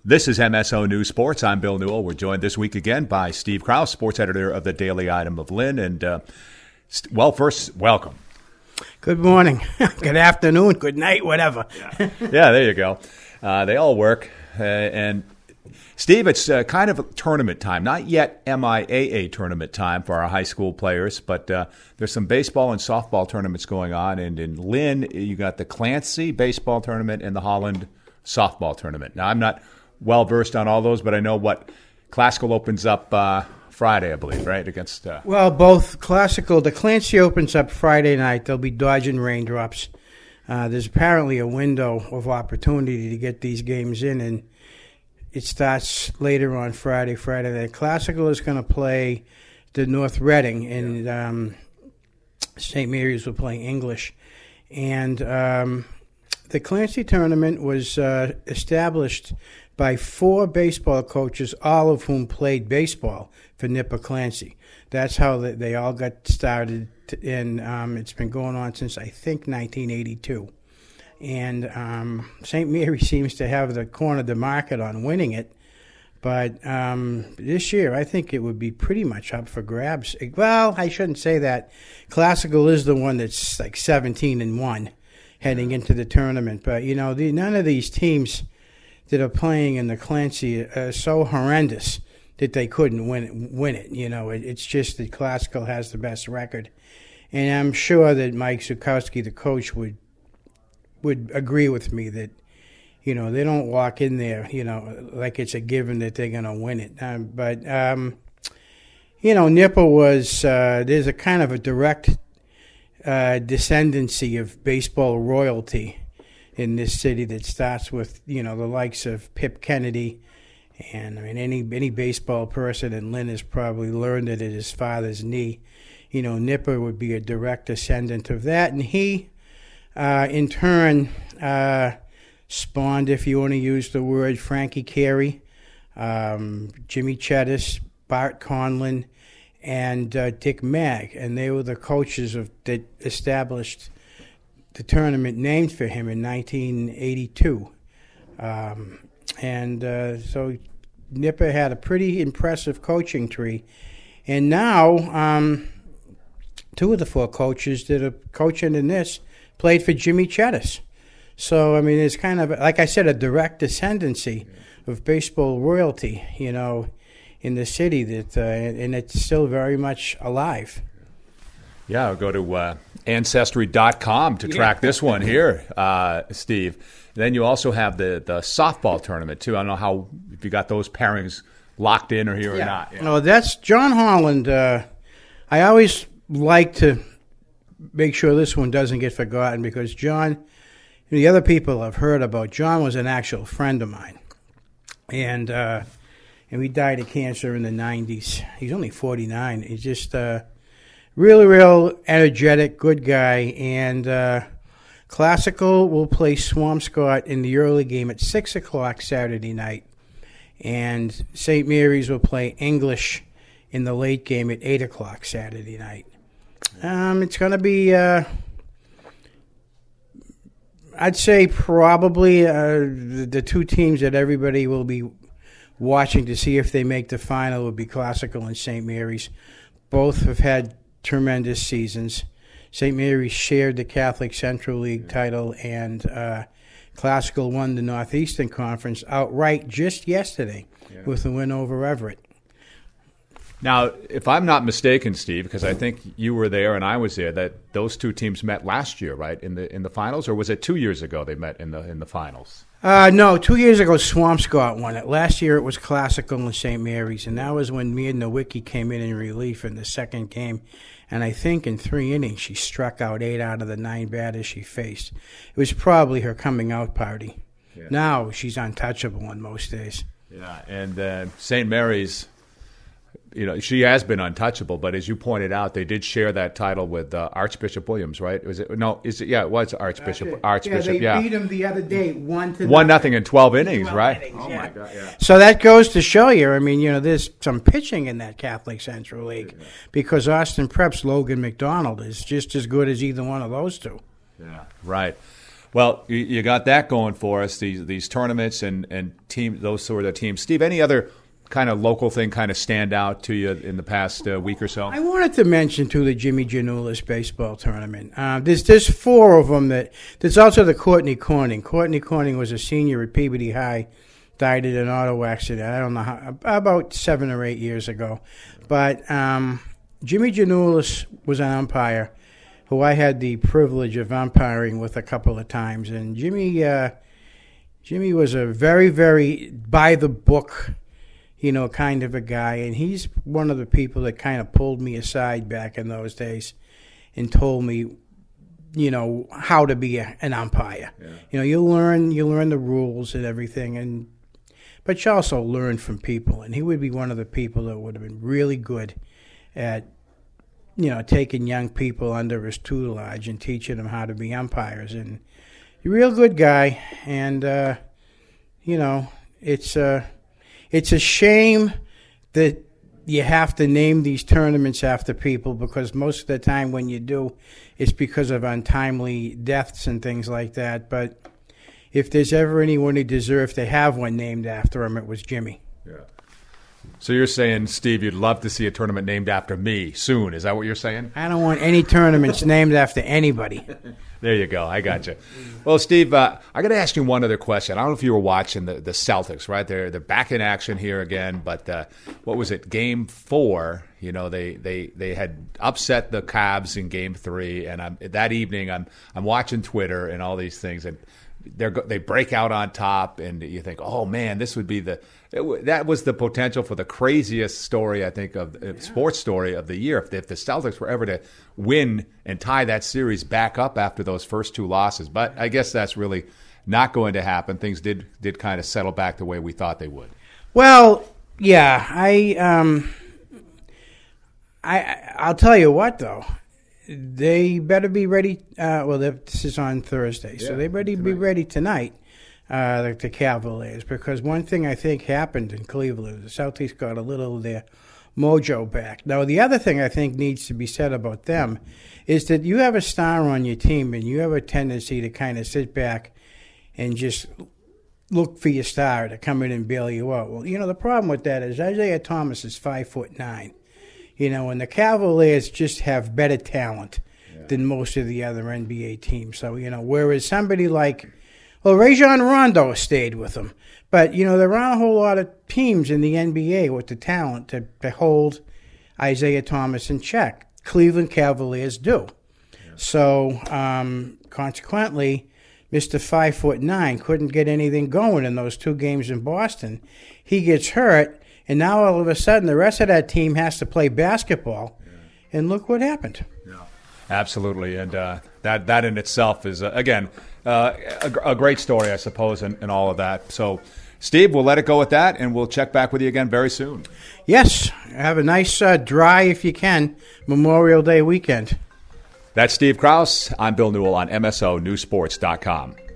This is MSO News Sports. I'm Bill Newell. We're joined this week again by Steve Krause, sports editor of the Daily Item of Lynn. And, first, welcome. Good morning, good afternoon, good night, whatever. Yeah, there you go. They all work. And, Steve, it's kind of tournament time. Not yet MIAA tournament time for our high school players, but there's some baseball and softball tournaments going on. And in Lynn, you got the Clancy baseball tournament and the Holland softball tournament. Now, I'm not well-versed on all those, but I know what Classical opens up Friday, I believe, right? Against Well, both Classical, the Clancy opens up Friday night. They'll be dodging raindrops. There's apparently a window of opportunity to get these games in, and it starts later on Friday night. Classical is going to play the North Reading, and St. Mary's will play English. And the Clancy tournament was established by 4 baseball coaches, all of whom played baseball for Nipper Clancy. That's how they all got started, and it's been going on since, I think, 1982. And St. Mary seems to have the corner of the market on winning it. But this year, I think it would be pretty much up for grabs. Well, I shouldn't say that. Classical is the one that's like 17-1 heading into the tournament. But, you know, none of these teams that are playing in the Clancy are so horrendous that they couldn't win it. You know, it's just that Classical has the best record. And I'm sure that Mike Zukowski, the coach, would agree with me that, you know, they don't walk in there, you know, like it's a given that they're going to win it. But you know, Nipper was, there's a kind of a direct descendancy of baseball royalty in this city that starts with, you know, the likes of Pip Kennedy. And, I mean, any baseball person in Lynn has probably learned it at his father's knee. You know, Nipper would be a direct descendant of that. And he, in turn, spawned, if you want to use the word, Frankie Carey, Jimmy Chettis, Bart Conlon, and Dick Mag. And they were the coaches that established the tournament named for him in 1982. So Nipper had a pretty impressive coaching tree. And now 2 of the 4 coaches that are coaching in this played for Jimmy Chettis. So, I mean, it's kind of, like I said, a direct descendancy of baseball royalty, you know, in the city, that and it's still very much alive. Yeah, I'll go to Ancestry.com to track this one here, Steve. Then you also have the softball tournament, too. I don't know if you got those pairings locked in or not. Yeah. No, that's John Holland. I always like to make sure this one doesn't get forgotten, because John, the other people I've heard about, John was an actual friend of mine. And he died of cancer in the 90s. He's only 49. He's just real energetic, good guy. And Classical will play Swampscott in the early game at 6 o'clock Saturday night. And St. Mary's will play English in the late game at 8 o'clock Saturday night. It's going to be, I'd say probably the 2 teams that everybody will be watching to see if they make the final will be Classical and St. Mary's. Both have had tremendous seasons. St. Mary's shared the Catholic Central League title, and Classical won the Northeastern Conference outright just yesterday with a win over Everett. Now, if I'm not mistaken, Steve, because I think you were there and I was there, that those 2 teams met last year, right, in the finals, or was it 2 years ago they met in the finals? No, 2 years ago Swampscott won it. Last year it was Classical and St. Mary's, and that was when Mia Nowicki came in relief in the second game. And I think in 3 innings she struck out 8 out of the 9 batters she faced. It was probably her coming out party. Yeah. Now she's untouchable on most days. Yeah, and St. Mary's, you know, she has been untouchable, but as you pointed out, they did share that title with Archbishop Williams, right? Was it? No, is it? Yeah, it was Archbishop. They beat him the other day, 1-0. 1-0 in 12 innings, right? Innings, oh my God! Yeah. So that goes to show you. I mean, you know, there's some pitching in that Catholic Central League, because Austin Prep's Logan McDonald is just as good as either one of those 2. Yeah, right. Well, you got that going for us, these tournaments and team, those sort of teams. Steve, any other kind of local thing kind of stand out to you in the past week or so? I wanted to mention, too, the Jimmy Janulis baseball tournament. There's 4 of them. There's also the Courtney Corning. Courtney Corning was a senior at Peabody High, died in an auto accident, I don't know how, about 7 or 8 years ago. But Jimmy Janulis was an umpire who I had the privilege of umpiring with a couple of times. And Jimmy was a very, very by-the-book, kind of a guy. And he's one of the people that kind of pulled me aside back in those days and told me, how to be an umpire. Yeah. You learn the rules and everything, but you also learn from people. And he would be one of the people that would have been really good at taking young people under his tutelage and teaching them how to be umpires. And he's a real good guy. And, it's a shame that you have to name these tournaments after people, because most of the time when you do, it's because of untimely deaths and things like that. But if there's ever anyone who deserved to have one named after him, it was Jimmy. Yeah. So you're saying, Steve, you'd love to see a tournament named after me soon. Is that what you're saying? I don't want any tournaments named after anybody. There you go. I got you. Well, Steve, I got to ask you one other question. I don't know if you were watching the Celtics, right? They're back in action here again. But what was it? Game 4. They had upset the Cavs in Game 3, and that evening I'm watching Twitter and all these things, and they break out on top, and you think, oh man, this would be that was the potential for the craziest story, I think, of sports story of the year. If the Celtics were ever to win and tie that series back up after those first 2 losses. But I guess that's really not going to happen. Things did kind of settle back the way we thought they would. Well, yeah, I'll tell you what, though. They better be ready. This is on Thursday, so they better be ready tonight, the Cavaliers, because one thing I think happened in Cleveland, the Celtics got a little of their mojo back. Now, the other thing I think needs to be said about them is that you have a star on your team, and you have a tendency to kind of sit back and just look for your star to come in and bail you out. Well, the problem with that is Isaiah Thomas is 5'9". And the Cavaliers just have better talent than most of the other NBA teams. So, whereas somebody like, Rajon Rondo stayed with them. But, there aren't a whole lot of teams in the NBA with the talent to hold Isaiah Thomas in check. Cleveland Cavaliers do. Yeah. So, consequently, Mr. 5'9" couldn't get anything going in those 2 games in Boston. He gets hurt. And now all of a sudden the rest of that team has to play basketball, and look what happened. Yeah, absolutely, and that in itself is again a great story, I suppose, and all of that. So, Steve, we'll let it go at that, and we'll check back with you again very soon. Yes, have a nice dry, if you can, Memorial Day weekend. That's Steve Krause. I'm Bill Newell on MSONewsports.com.